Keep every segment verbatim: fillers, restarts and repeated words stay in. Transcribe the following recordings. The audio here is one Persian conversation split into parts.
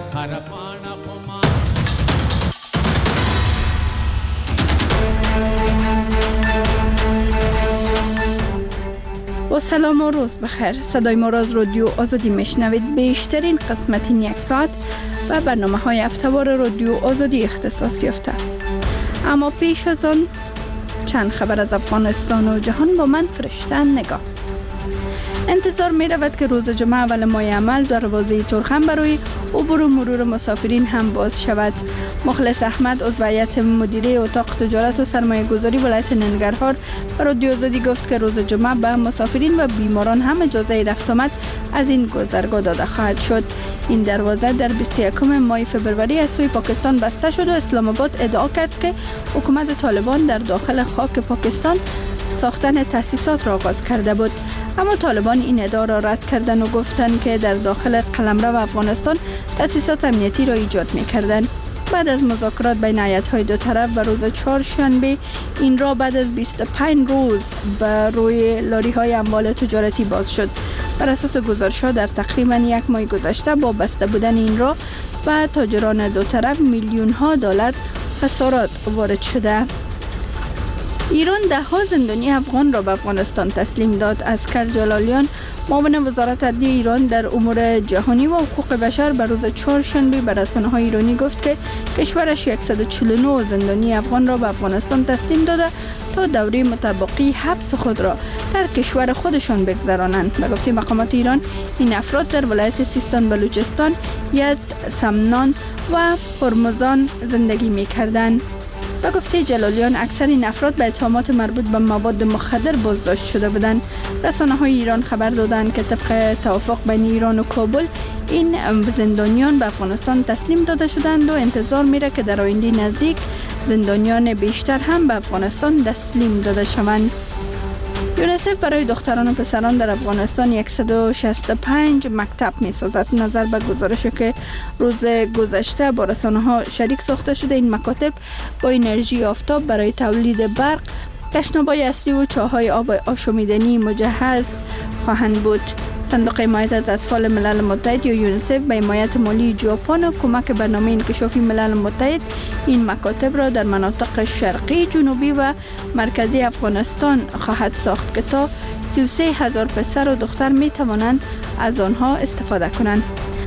با سلام و روز بخیر. صدای ما را از رادیو آزادی میشنوید. بیشترین قسمت این یک ساعت و برنامه های هفته‌وار رادیو آزادی اختصاص یافته. اما پیش از آن چند خبر از افغانستان و جهان با من فرشته نگاه. انتظار می رود که روز جمعه اول ماه عمل دروازه ترخم برای عبور و مرور مسافرین هم باز شود. مخلص احمد عضو هیئت مدیره اتاق تجارت و سرمایه گذاری ولایت ننگرهار به رادیو آزادی گفت که روز جمعه به مسافرین و بیماران هم اجازه رفت آمد از این گذرگاه داده خواهد شد. این دروازه در بیست و یکم ماه فوریه از سوی پاکستان بسته شد و اسلام آباد ادعا کرد که حکومت طالبان در داخل خاک پاکستان ساختن تأسیسات را آغاز کرده بود. اما طالبان این ادعا را رد کردند و گفتند که در داخل قلمرو افغانستان تأسیسات امنیتی را ایجاد می‌کردند. بعد از مذاکرات بین هیئت‌های دو طرف و روز چهارشنبه این را بعد از بیست و پنج روز به روی لاری‌های اموال تجارتی باز شد. بر اساس گزارش‌ها در تقریباً یک ماه گذشته با بسته بودن این را به تاجران دو طرف میلیون‌ها دلار خسارات وارد شده. ایران ده ها زندانی افغان را به افغانستان تسلیم داد. اسکر جلالیان معاون وزارت عدلیه ایران در امور جهانی و حقوق بشر به روز چهارشنبه به رسانه‌های ایرانی گفت که کشورش صد و چهل و نه زندانی افغان را به افغانستان تسلیم داده تا دوره متبقی حبس خود را در کشور خودشان بگذرانند. به گفته مقامات ایران این افراد در ولایت سیستان، بلوچستان، یزد، سمنان و هرمزان زندگی می‌کردند. به گفته جلالیان اکثر این افراد به اتهامات مربوط به مواد مخدر بازداشت شده بودند. رسانه‌های ایران خبر دادند که طبق توافق بین ایران و کابل این زندانیان به افغانستان تسلیم داده شدند و انتظار میره که در آینده نزدیک زندانیان بیشتر هم به افغانستان تسلیم داده شوند. یونیسف برای دختران و پسران در افغانستان صد و شصت و پنج مکتب می‌سازد. نظر به گزارشی که روز گذشته با رسانه‌ها شریک ساخته شده، این مکاتب با انرژی آفتاب برای تولید برق، تشناب‌های اصلی و چاه‌های آب آشامیدنی مجهز خواهند بود. صندوق حمایت از اطفال ملل متحد یا یونیسف به حمایت مالی ژاپن و کمک برنامه انکشافی ملل متحد این مکاتب را در مناطق شرقی، جنوبی و مرکزی افغانستان خواهد ساخت که تا سی و سه هزار پسر و دختر می توانند از آنها استفاده کنند.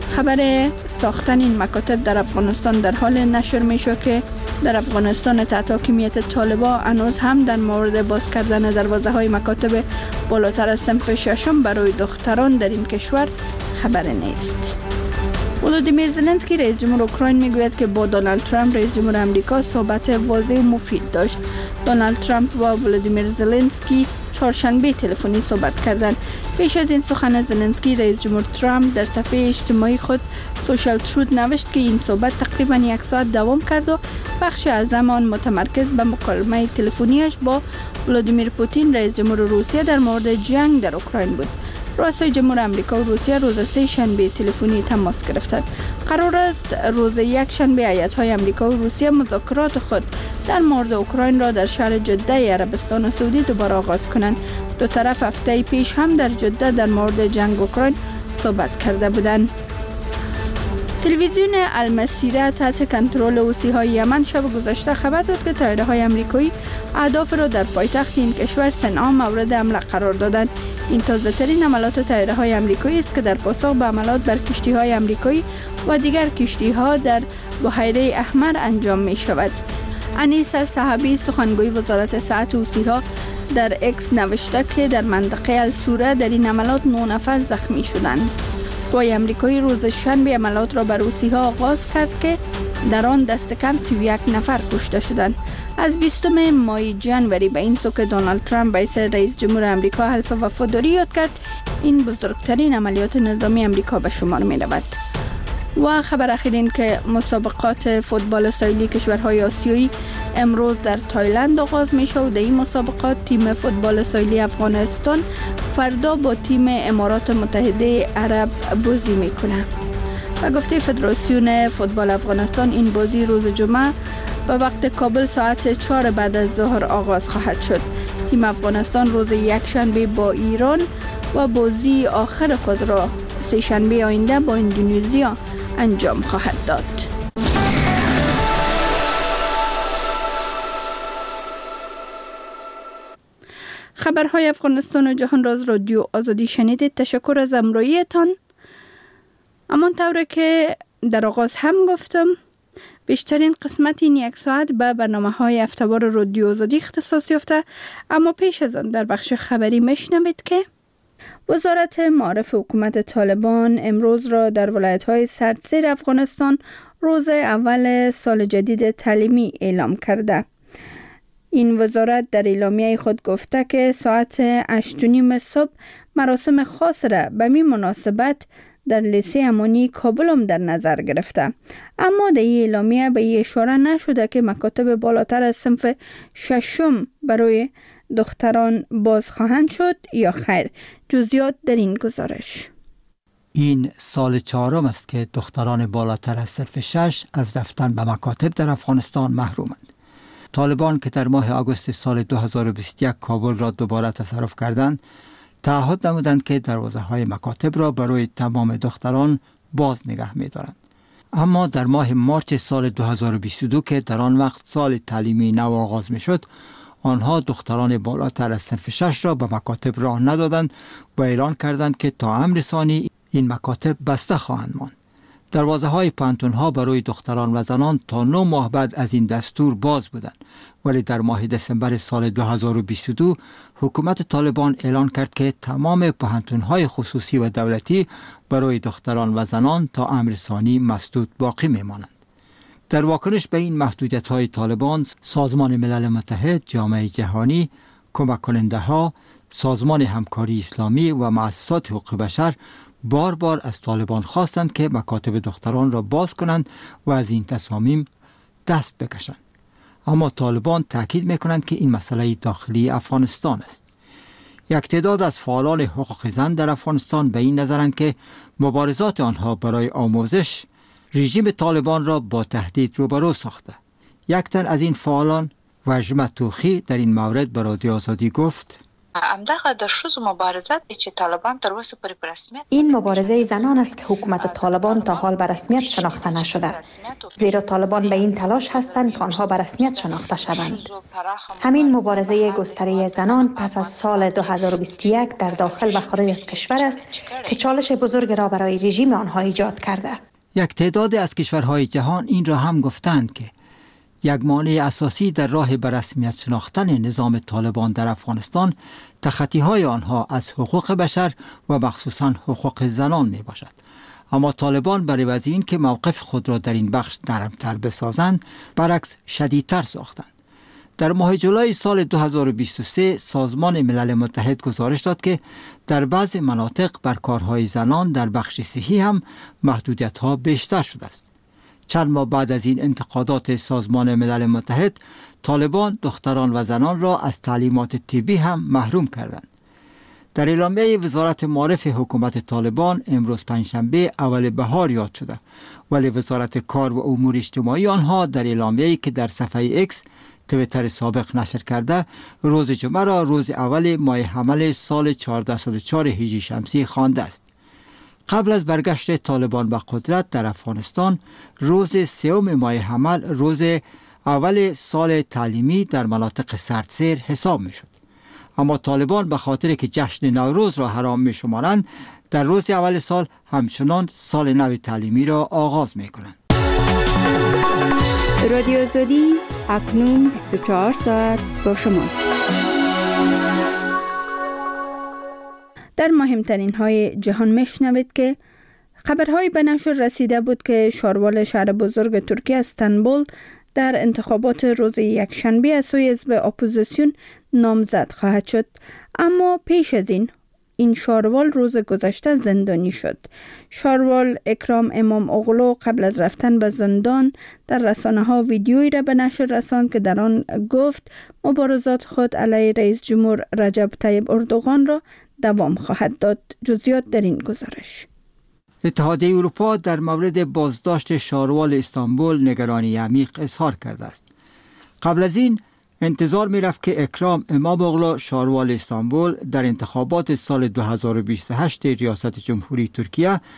خبر ساختن این مکاتب در افغانستان در حال نشر می شود که در افغانستان تحت حاکمیت طالبان هنوز هم در مورد باز کردن دروازه های مکاتب بالاتر از صنف ششم برای دختران در این کشور خبر نیست. ولودیمیر زلنسکی رئیس جمهور اوکراین میگوید که با دونالد ترامپ رئیس جمهور آمریکا صحبت واضح و مفید داشت. دونالد ترامپ و ولودیمیر زلنسکی چهارشنبه تلفنی صحبت کردند. پیش از این سخن زلنسکی، رئیس جمهور ترامپ در صفحه اجتماعی خود سوشال ترود نوشت که این صحبت تقریبا یک ساعت دوام کرد و بخش اعظم آن متمرکز به مکالمه تلفنیش با ولادیمیر پوتین رئیس جمهور روسیه در مورد جنگ در اوکراین بود. رؤسای جمهور آمریکا و روسیه روز سه شنبه تلفنی تماس گرفتند. قرار است روز یک شنبه هیئت‌های آمریکا و روسیه مذاکرات خود در مورد اوکراین را در شهر جده عربستان سعودی دوباره آغاز کنند. دو طرف هفته پیش هم در جده در مورد جنگ اوکراین صحبت کرده بودند. تلویزیون المسیره تحت کنترل حوثی‌های یمن شب گذشته خبر داد که طیاره‌های آمریکایی اهداف را در پایتخت این کشور صنعا مورد حمله قرار دادند. این تازه‌ترین حملات طیاره‌های آمریکایی است که در پاسخ به حملات بر کشتی‌های آمریکایی و دیگر کشتی‌ها در بحیره احمر انجام می‌شود. انیس الصحابی سخنگوی وزارت صحت حوثی‌ها در اکس نوشته که در منطقه السوره در این حملات نه نفر زخمی شدند. قوای آمریکایی روز شنبه حملات را بر حوثی‌ها آغاز کرد که در آن دست کم سی و یک نفر کشته شدند. از بیستم ماه جنوری به این سو که دونالد ترامپ به حیث رئیس جمهور آمریکا حلف وفاداری یاد کرد، این بزرگترین عملیات نظامی آمریکا به شمار می رود. و خبر اخیر این که مسابقات فوتبال ساحلی کشورهای آسیایی امروز در تایلند آغاز می شود. در این مسابقات تیم فوتبال ساحلی افغانستان فردا با تیم امارات متحده عرب بازی می کنه. و گفته فدراسیون فوتبال افغانستان این بازی روز جمعه به وقت کابل ساعت چهار بعد از ظهر آغاز خواهد شد. تیم افغانستان روز یک شنبه با ایران و بازی آخر خود را سه شنبه آینده با اندونزیا انجام خواهد داد. خبرهای افغانستان و جهان را از رادیو آزادی شنیدید. تشکر از همراهیتان. همان طوری که در آغاز هم گفتم، بیشترین قسمت این یک ساعت به برنامه های هفته‌وار رادیو آزادی اختصاص یافته، اما پیش از آن در بخش خبری میشنوید که وزارت معارف حکومت طالبان امروز را در ولایت های سردسیر افغانستان روز اول سال جدید تعلیمی اعلام کرده. این وزارت در اعلامیه خود گفته که ساعت هشت و نیم صبح مراسم خاص را به می مناسبت در لیسه امانی کابل هم در نظر گرفته، اما در این اعلامیه به این اشاره نشده که مکاتب بالاتر از صنف ششم برای دختران باز خواهند شد یا خیر. جزئیات در این گزارش. این سال چهارم است که دختران بالاتر از صنف شش از رفتن به مکاتب در افغانستان محرومند. طالبان که در ماه آگوست سال دو هزار و بیست و یک کابل را دوباره تصرف کردند، تعهد نمودند که دروازه های مکاتب را برای تمام دختران باز نگه می دارند. اما در ماه مارچ سال دو هزار و بیست و دو که در آن وقت سال تعلیمی نو آغاز می شد، آنها دختران بالاتر از صنف شش را به مکاتب راه ندادند و اعلان کردند که تا امر ثانی این مکاتب بسته خواهند ماند. دروازه های پانتون ها برای دختران و زنان تا نه ماه بعد از این دستور باز بودند، ولی در ماه دسامبر سال دو هزار و بیست و دو حکومت طالبان اعلان کرد که تمام پانتون های خصوصی و دولتی برای دختران و زنان تا امر ثانی مسدود باقی میمانند. در واکنش به این محدودیت های طالبان، سازمان ملل متحد، جامعه جهانی، کمک کننده ها، سازمان همکاری اسلامی و مؤسسات حقوق بشر بار بار از طالبان خواستند که مکاتب دختران را باز کنند و از این تصامیم دست بکشند. اما طالبان تاکید میکنند که این مسئله داخلی افغانستان است. یک تعداد از فعالان حقوق زن در افغانستان به این نظرند که مبارزات آنها برای آموزش رژیم طالبان را با تهدید روبرو ساخته. یک تن از این فعالان، وجمه توخی، در این مورد به رادیو آزادی گفت: این مبارزه زنان است که حکومت طالبان تا حال به رسمیت شناخته نشده، زیرا طالبان به این تلاش هستند که آنها به رسمیت شناخته شوند. همین مبارزه گستره زنان پس از سال دو هزار و بیست و یک در داخل و خارج از کشور است که چالش بزرگ را برای رژیم آنها ایجاد کرده. یک تعداد از کشورهای جهان این را هم گفتند که یک مانع اساسی در راه به رسمیت شناختن نظام طالبان در افغانستان تخطی‌های آنها از حقوق بشر و مخصوصاً حقوق زنان می باشد. اما طالبان برای عوض این که موقف خود را در این بخش نرمتر بسازند، برعکس شدیدتر ساختند. در ماه جولای سال دو هزار و بیست و سه سازمان ملل متحد گزارش داد که در بعض مناطق بر کارهای زنان در بخش صحی هم محدودیت‌ها بیشتر شده است. چند ماه بعد از این انتقادات سازمان ملل متحد، طالبان دختران و زنان را از تعلیمات طبی هم محروم کردند. در اعلامیه وزارت معارف حکومت طالبان امروز پنجشنبه اول بهار یاد شده، ولی وزارت کار و امور اجتماعی آنها در اعلامیه‌ای که در صفحه ایکس تویتر سابق نشر کرده، روز جمعه را روز اول ماه حمل سال چهارصد و چهار هجری شمسی خوانده است. قبل از برگشت طالبان به قدرت در افغانستان، روز سوم ماه حمل روز اول سال تعلیمی در مناطق سردسیر حساب می شد. اما طالبان به خاطر که جشن نوروز را حرام می شمارند، در روز اول سال همچنان سال نو تعلیمی را آغاز می کنند. رادیو آزادی اکنون بیست و چهار ساعت با شماست. در مهمترین های جهان میشنوید که خبرهای به نشر رسیده بود که شاروال شهر بزرگ ترکیه استانبول در انتخابات روز یکشنبه از سوی حزب اپوزیسیون نامزد خواهد شد، اما پیش از این این شاروال روز گذشته زندانی شد. شاروال اکرام امام اغلو قبل از رفتن به زندان در رسانه ها ویدیویی را به نشر رساند که در آن گفت مبارزات خود علیه رئیس جمهور رجب طیب اردوغان را دوام خواهد داد. جزئیات در این گزارش. اتحادیه اروپا در مورد بازداشت شاروال استانبول نگرانی عمیق اظهار کرده است. قبل از این انتظار می رفت که اکرام امام اغلو شاروال استانبول در انتخابات سال دو هزار و بیست و هشت ریاست جمهوری ترکیه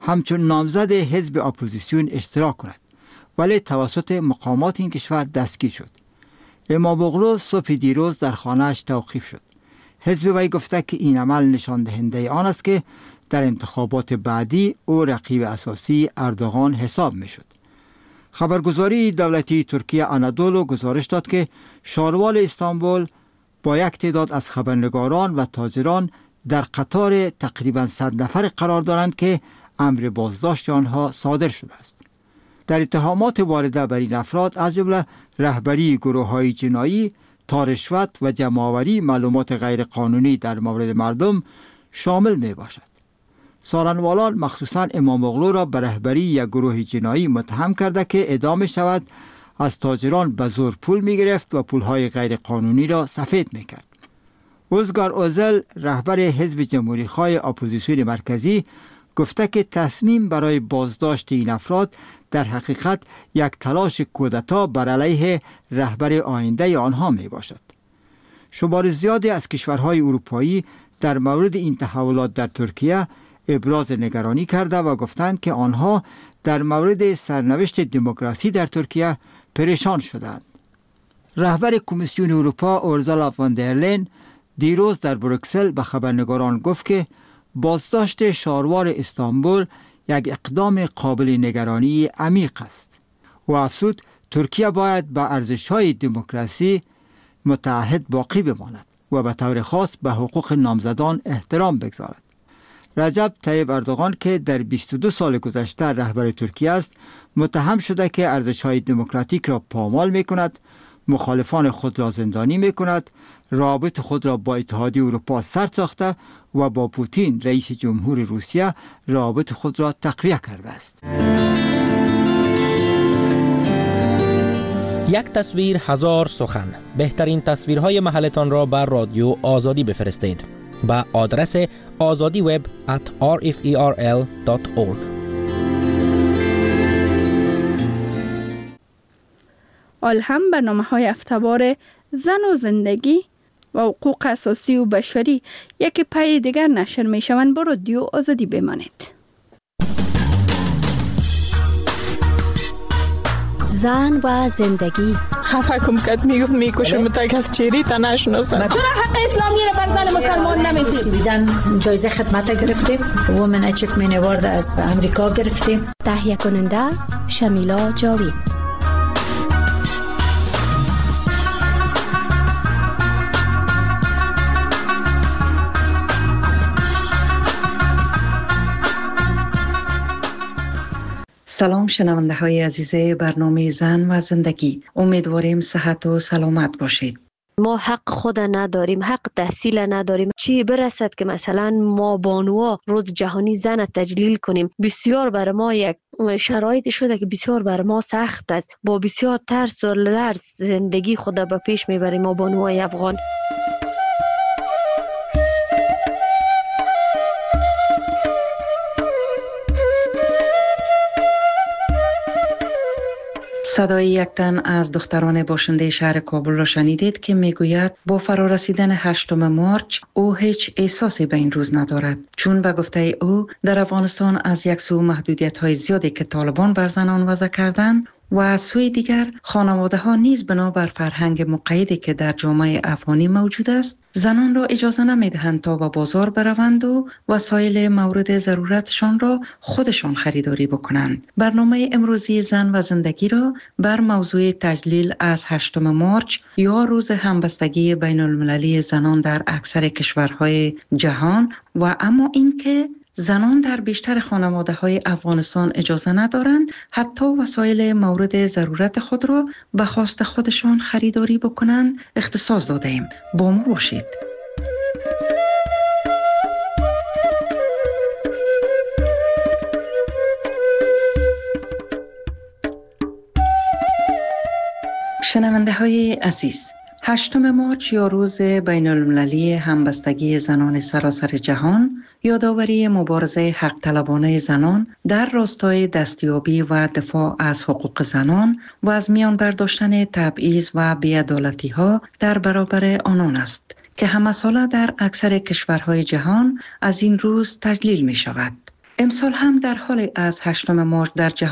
همچون نامزد حزب اپوزیسیون اشتراک کند، ولی توسط مقامات این کشور دستگیر شد. اماموغلو صبح دیروز در خانه‌اش توقیف شد. حزب وی گفته که این عمل نشان دهنده آن است که در انتخابات بعدی او رقیب اساسی اردوغان حساب می شد. خبرگزاری دولتی ترکیه آنادولو گزارش داد که شاروال استانبول با یک تعداد از خبرنگاران و تاجران در قطار تقریباً صد نفر قرار دارند که امر بازداشت آنها صادر شده است. در اتهامات وارده بر این افراد از جمله رهبری گروه‌های جنایی، تا رشوت و جمع‌آوری معلومات غیرقانونی در مورد مردم شامل می باشد. سارنوالان مخصوصاً اماموغلو را به رهبری یک گروه جنایی متهم کرده که اعدام شود از تاجران به زور پول می گرفت و پولهای غیرقانونی را سفید می کرد. اوزگار اوزل رهبر حزب جمهوری‌خواه اپوزیسیون مرکزی گفته که تصمیم برای بازداشت این افراد در حقیقت یک تلاش کودتا بر علیه رهبر آینده آنها می باشد. شمار زیادی از کشورهای اروپایی در مورد این تحولات در ترکیه ابراز نگرانی کرده و گفتند که آنها در مورد سرنوشت دموکراسی در ترکیه پریشان شدند. رهبر کمیسیون اروپا اورزالا فان در لین دیروز در بروکسل به خبرنگاران گفت که بازداشت شاروار استانبول یک اقدام قابل نگرانی عمیق است و افزود ترکیه باید به ارزش‌های دموکراسی متعهد باقی بماند و به طور خاص به حقوق نامزدان احترام بگذارد. رجب طیب اردوغان که در بیست و دو سال گذشته رهبر ترکیه است، متهم شده که ارزش‌های دموکراتیک را پامال می‌کند، مخالفان خود را زندانی می‌کند، رابط خود را با اتحادیه اروپا سر ساخته و با پوتین رئیس جمهور روسیه رابط خود را تقویه کرده است. یک تصویر هزار سخن. بهترین تصویرهای محلتان را بر رادیو آزادی بفرستید با آدرس آزادی وب ات آر اف ای آر ال دات اورگ. آل هم برنامه‌های هفته‌وار زن و زندگی و حقوق اساسی و بشری یک پای دیگر نشر می شوند. با رادیو آزادی بمانید. زن و زندگی. خفه کم کت میگفت میکشم تا کس چیری تا نشناسم. چرا حق اسلامی رو بر زن مسلمان نمیدید؟ بیدن جایزه خدمت گرفتیم. وومن اچیومنت اوارد از امریکا گرفتیم. تهیه کننده شمیلا جاوید. سلام شنونده های عزیز برنامه زن و زندگی، امیدواریم صحت و سلامت باشید. ما حق خود نداریم، حق تحصیل نداریم. چی برسد که مثلا ما بانوها روز جهانی زن تجلیل کنیم؟ بسیار بر ما یک شرایطی شده که بسیار بر ما سخت است. با بسیار ترس و لرز زندگی خود به پیش میبریم ما بانوهای افغان. صدای یک تن از دختران باشنده شهر کابل را شنیدید که میگوید با فرارسیدن هشتم مارچ او هیچ احساسی به این روز ندارد، چون به گفته او در افغانستان از یک سو محدودیت های زیادی که طالبان بر زنان وضع کردند و از سوی دیگر خانواده ها نیز بنا بر فرهنگ مقیدی که در جامعه افغانی موجود است زنان را اجازه نمیدهند تا به بازار بروند و وسایل مورد ضرورتشان را خودشان خریداری بکنند. برنامه امروزی زن و زندگی را بر موضوع تجلیل از هشتم مارچ یا روز همبستگی بین المللی زنان در اکثر کشورهای جهان و اما اینکه زنان در بیشتر خانواده های افغانستان اجازه ندارند حتی وسایل مورد ضرورت خود را به خواست خودشان خریداری بکنند اختصاص داده ایم. با ما باشید. شنونده های عزیز، هشتم مارچ یا روز بین المللی همبستگی زنان سراسر جهان یادآوری مبارزه حق طلبانه زنان در راستای دستیابی و دفاع از حقوق زنان و از میان برداشتن تبعیض و بی‌عدالتی ها در برابر آنان است که همه ساله در اکثر کشورهای جهان از این روز تجلیل می شود. امسال هم در حال از هشتم مارچ در جهان